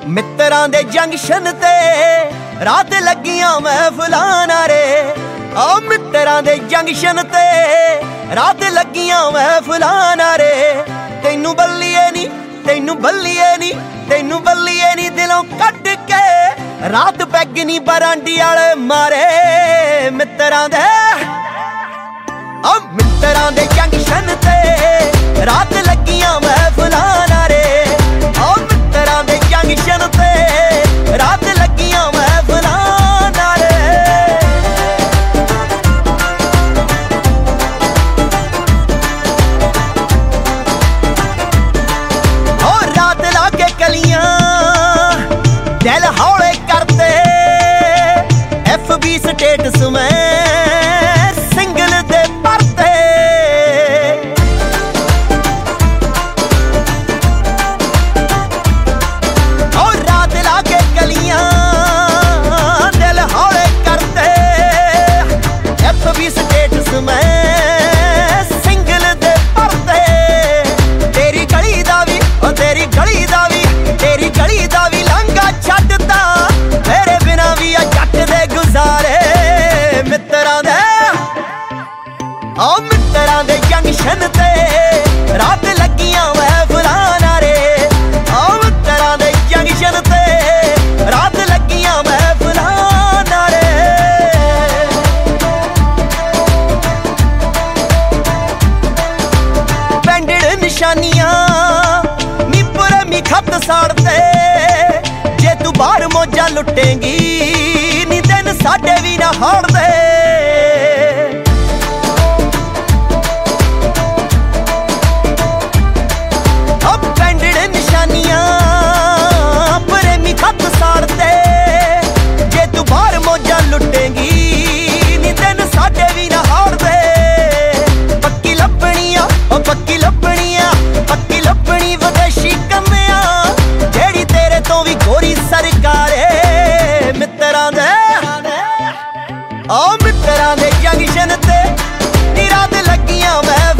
ਮਿੱਤਰਾਂ ਦੇ ਜੰਕਸ਼ਨ ਤੇ ਰਾਤ ਲੱਗੀਆਂ ਮਹਿਫਲਾਂ ਨਾਰੇ। ਆ ਮਿੱਤਰਾਂ ਦੇ ਜੰਕਸ਼ਨ ਤੇ ਰਾਤ ਲੱਗੀਆਂ ਮਹਿਫਲਾਂ ਨਾਰੇ। ਤੈਨੂੰ ਬੱਲੀਏ ਨੀ, ਤੈਨੂੰ ਬੱਲੀਏ ਨੀ, ਤੈਨੂੰ ਬੱਲੀਏ ਨੀ ਦਿਲੋਂ ਕੱਢ ਕੇ ਰਾਤ ਪੈਗ ਨੀ ਬਰਾਂਡੀ ਵਾਲੇ ਮਾਰੇ। ਮਿੱਤਰਾਂ ਦੇ ਆ ਮਿੱਤਰਾਂ ਦੇ ਜੰਕਸ਼ਨ ਤੇ ਰਾਤ ਲੱਗੀਆਂ ਮਹਿਫਲਾਂ ਨਾਰੇ। ਆ ਮਿੱਤਰਾਂ ਦੇ ਜੰਕਸ਼ਨ ਤੇ ਰਾਤ ਲੱਗੀਆਂ ਮਹਿਫਲਾਂ ਨਾਰੇ। ਹੋ ਰਾਤ ਲਾ ਕੇ ਕਲੀਆਂ ਦਿਲ ਹੌਲੇ ਕਰਤੇ। FB ਸਟੇਟਸ ਮੈਂ ਆ ਮਿੱਤਰਾਂ ਦੇ ਜੰਕਸ਼ਨ ਤੇ ਰਾਤ ਲੱਗੀਆਂ ਮਹਿਫਲਾਂ ਨਾਰੇ। ਆ ਮਿੱਤਰਾਂ ਦੇ ਜੰਕਸ਼ਨ ਤੇ ਰਾਤ ਲੱਗੀਆਂ ਮਹਿਫਲਾਂ ਨਾਰੇ। ਪੈਂਡੜ ਨਿਸ਼ਾਨੀਆਂ ਨੀ ਪੁਰਮੀ ਖੱਤ ਸਾੜਤੇ। ਜੇ ਤੂੰ ਬਾਹਰ ਮੌਜਾਂ ਲੁੱਟੇਂਗੀ ਨੀ ਦਿਨ ਸਾਡੇ ਵੀ ਨਾ ਹਾਰਦੇ। ਆ ਮਿੱਤਰਾਂ ਦੇ ਜੰਕਸ਼ਨ ਤੇ ਨੀ ਰਾਤ ਲੱਗੀਆਂ